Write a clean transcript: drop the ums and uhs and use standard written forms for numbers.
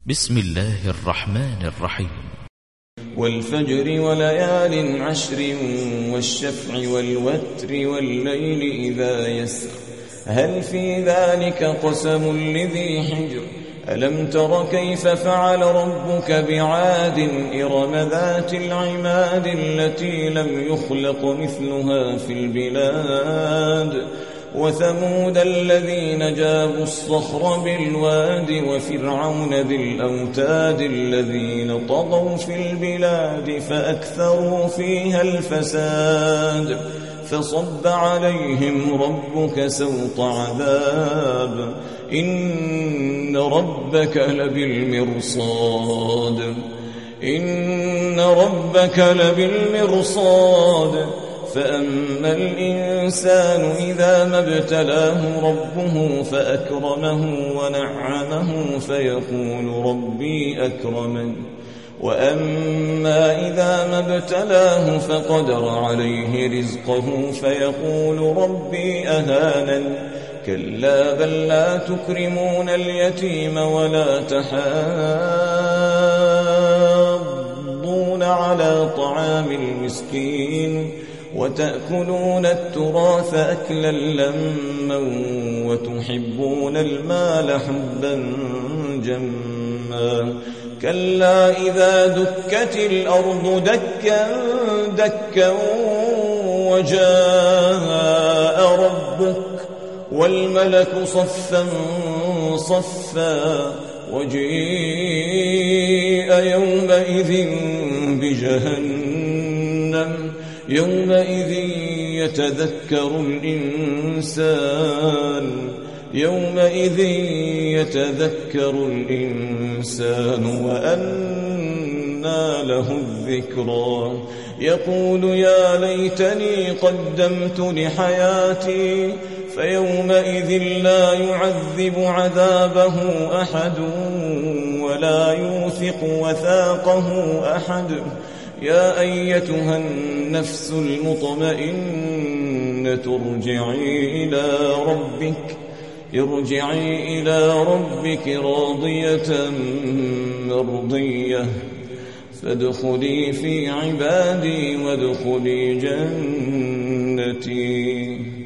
بسم الله الرحمن الرحيم. والفجر وليال عشر والشفع والوتر والليل إذا يسر هل في ذلك قسم لذي حجر ألم تر كيف فعل ربك بعاد إرم ذات العماد التي لم يخلق مثلها في البلاد وثمود الذين جابوا الصخر بالواد وفرعون ذي الأوتاد الذين طغوا في البلاد فأكثروا فيها الفساد فصب عليهم ربك سوط عذاب إن ربك لبالمرصاد فأما الإنسان إذا ما ابتلاه ربه فأكرمه ونعمه فيقول ربي أكرمن وأما إذا ما ابتلاه فقدر عليه رزقه فيقول ربي أهانن كلا بل لا تكرمون اليتيم ولا تحاضون على طعام المسكين وتأكلون التراث أكلا لما وتحبون المال حبا جما كلا إذا دكت الأرض دكا دكا وجاء ربك والملك صفا صفا وجيء يومئذ بجهنم يومئذ يتذكر الإنسان وأنى له الذكرى يقول يا ليتني قدمت لحياتي فيومئذ لا يعذب عذابه أحد ولا يوثق وثاقه أحد يا أيتها النفس المطمئنة ارجعي إلى ربك راضية مرضية فادخلي في عبادي وادخلي جنتي.